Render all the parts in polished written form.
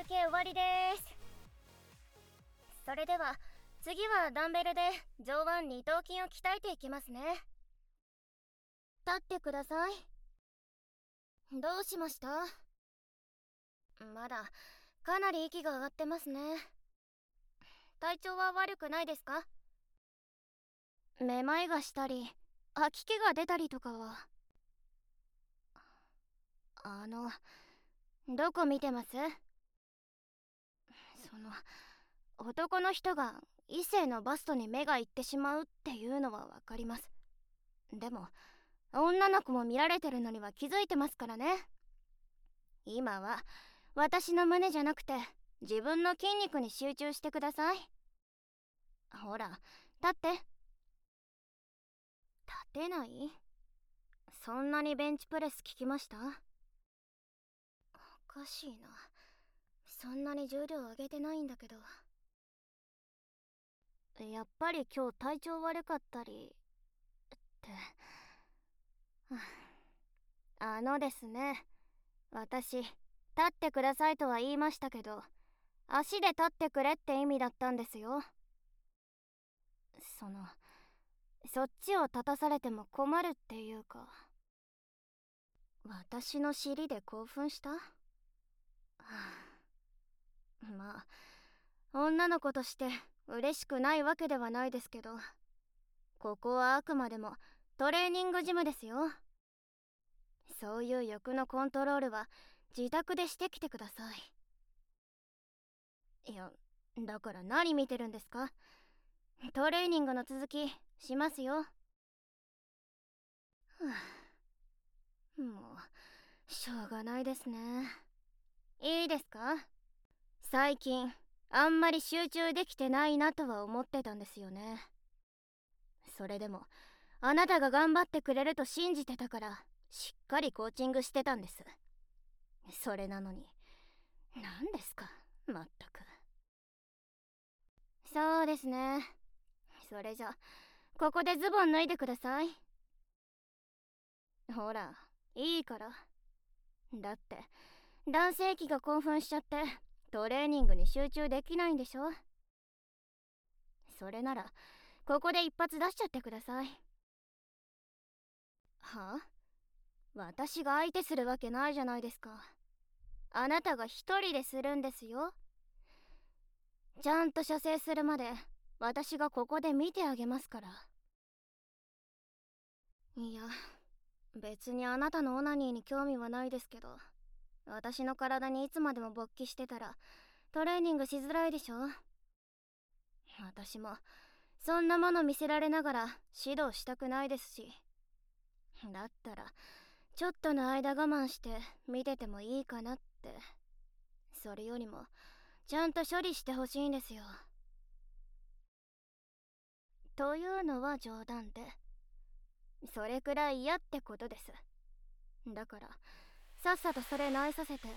け終わりです。それでは次はダンベルで上腕二頭筋を鍛えていきますね。立ってください。どうしました？まだかなり息が上がってますね。体調は悪くないですか？めまいがしたり吐き気が出たりとかは。どこ見てます？その男の人が異性のバストに目がいってしまうっていうのはわかります。でも女の子も見られてるのには気づいてますからね。今は私の胸じゃなくて自分の筋肉に集中してください。ほら立って。立てない？そんなにベンチプレス効きました？おかしいな。そんなに重量上げてないんだけど。やっぱり今日体調悪かったりってですね、私立ってくださいとは言いましたけど、足で立ってくれって意味だったんですよ。そっちを立たされても困るっていうか。私の尻で興奮した？まあ女の子として嬉しくないわけではないですけど、ここはあくまでもトレーニングジムですよ。そういう欲のコントロールは自宅でしてきてください。いや、だから何見てるんですか？トレーニングの続きしますよ。もうしょうがないですね。いいですか？最近あんまり集中できてないなとは思ってたんですよね。それでもあなたが頑張ってくれると信じてたからしっかりコーチングしてたんです。それなのに何ですかまったく。そうですね。それじゃここでズボン脱いでください。ほらいいから。だって男性器が興奮しちゃってトレーニングに集中できないんでしょ。それならここで一発出しちゃってください。はあ？私が相手するわけないじゃないですか。あなたが一人でするんですよ。ちゃんと射精するまで私がここで見てあげますから。いや、別にあなたのオナニーに興味はないですけど、私の体にいつまでも勃起してたらトレーニングしづらいでしょ。私もそんなもの見せられながら指導したくないですし、だったらちょっとの間我慢して見ててもいいかなって。それよりもちゃんと処理してほしいんですよ。というのは冗談で、それくらい嫌ってことです。だからさっさとそれ直させて。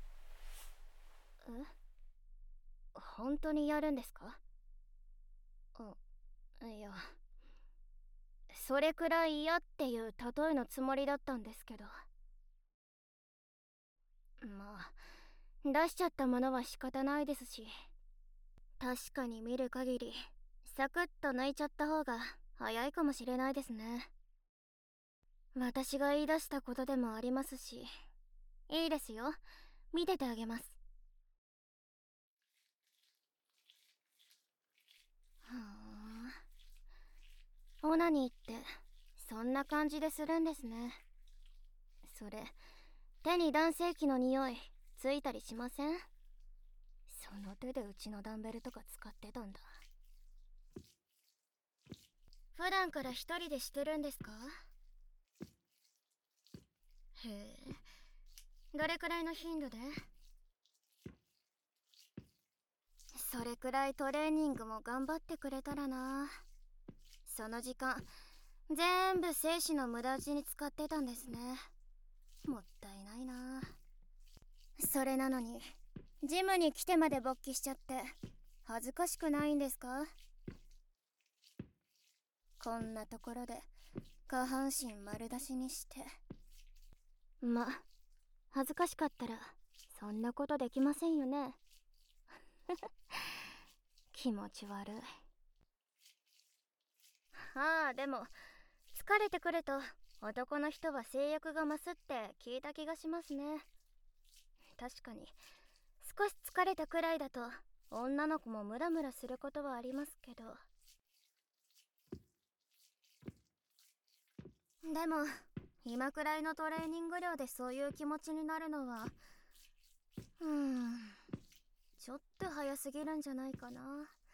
本当にやるんですか？いや、それくらい嫌っていう例えのつもりだったんですけど。まあ出しちゃったものは仕方ないですし、確かに見る限りサクッと抜いちゃった方が早いかもしれないですね。私が言い出したことでもありますし、いいですよ、見ててあげます。はあ、オナニーってそんな感じでするんですね。それ手に男性器の匂いついたりしません？その手でうちのダンベルとか使ってたんだ。普段から一人でしてるんですか？へえ、どれくらいの頻度で？それくらいトレーニングも頑張ってくれたらな。その時間全部精子の無駄打ちに使ってたんですね。もったいないな。それなのにジムに来てまで勃起しちゃって恥ずかしくないんですか？こんなところで下半身丸出しにして。ま、恥ずかしかったらそんなことできませんよね。気持ち悪い。ああ、でも疲れてくると男の人は性欲が増すって聞いた気がしますね。確かに少し疲れたくらいだと女の子もムラムラすることはありますけど、でも今くらいのトレーニング量でそういう気持ちになるのはちょっと早すぎるんじゃないかな。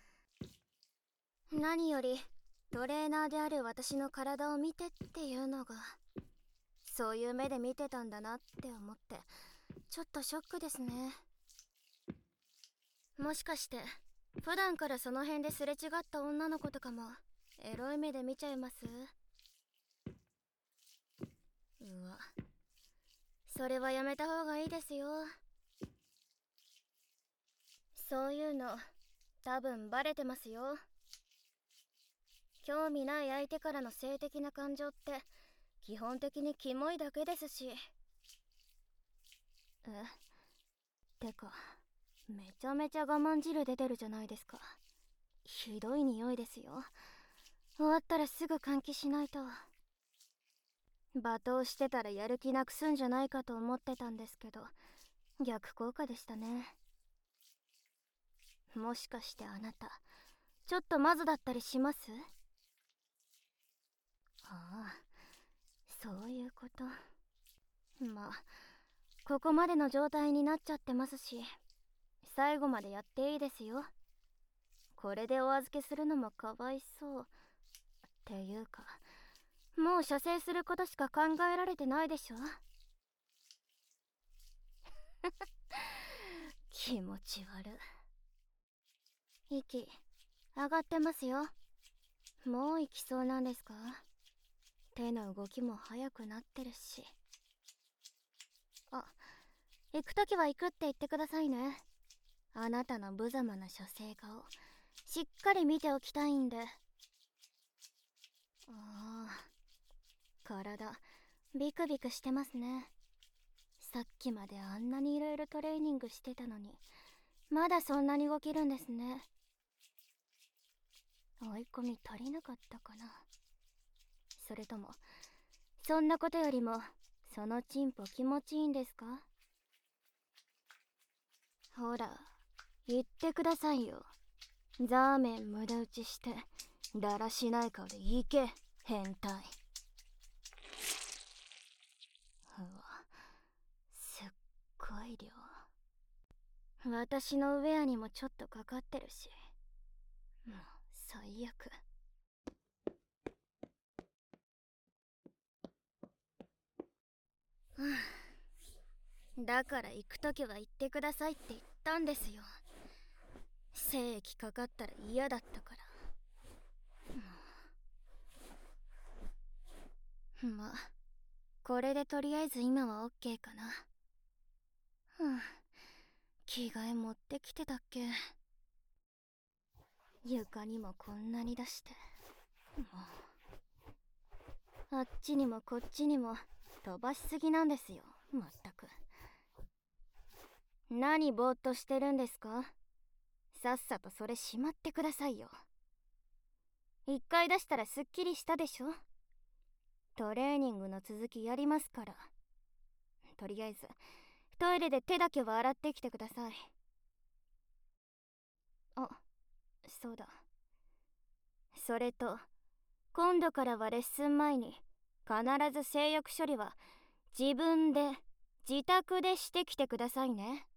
何よりトレーナーである私の体を見てっていうのが、そういう目で見てたんだなって思ってちょっとショックですね。もしかして普段からその辺ですれ違った女の子とかもエロい目で見ちゃいます？うわ、それはやめた方がいいですよ。そういうの多分バレてますよ。興味ない相手からの性的な感情って基本的にキモいだけですし。てかめちゃめちゃ我慢汁出てるじゃないですか。ひどい匂いですよ。終わったらすぐ換気しないと。罵倒してたらやる気なくすんじゃないかと思ってたんですけど、逆効果でしたね。もしかしてあなたちょっとマズだったりします？ああ、そういうこと。まあここまでの状態になっちゃってますし、最後までやっていいですよ。これでお預けするのもかわいそうっていうか、もう射精することしか考えられてないでしょ。気持ち悪い。息上がってますよ。もう行きそうなんですか？手の動きも速くなってるし。あ、行くときは行くって言ってくださいね。あなたの無様な射精顔しっかり見ておきたいんで。ああ、体ビクビクしてますね。さっきまであんなにいろいろトレーニングしてたのに、まだそんなに動けるんですね。追い込み足りなかったかな。それともそんなことよりもそのチンポ気持ちいいんですか？ほら言ってくださいよ。ザーメン無駄打ちしてだらしない顔で行け変態。うわ、すっごい量。私のウェアにもちょっとかかってるし、もう最悪。だから行くときは行ってくださいって言ったんですよ。精液かかったら嫌だったから。まあこれでとりあえず今はオッケーかな。着替え持ってきてたっけ？床にもこんなに出して、もうあっちにもこっちにも飛ばしすぎなんですよ。まったく。何ぼーっとしてるんですか？さっさとそれしまってくださいよ。一回出したらすっきりしたでしょ。トレーニングの続きやりますから。とりあえずトイレで手だけは洗ってきてください。あ、そうだ。それと今度からはレッスン前に必ず性欲処理は自分で自宅でしてきてくださいね。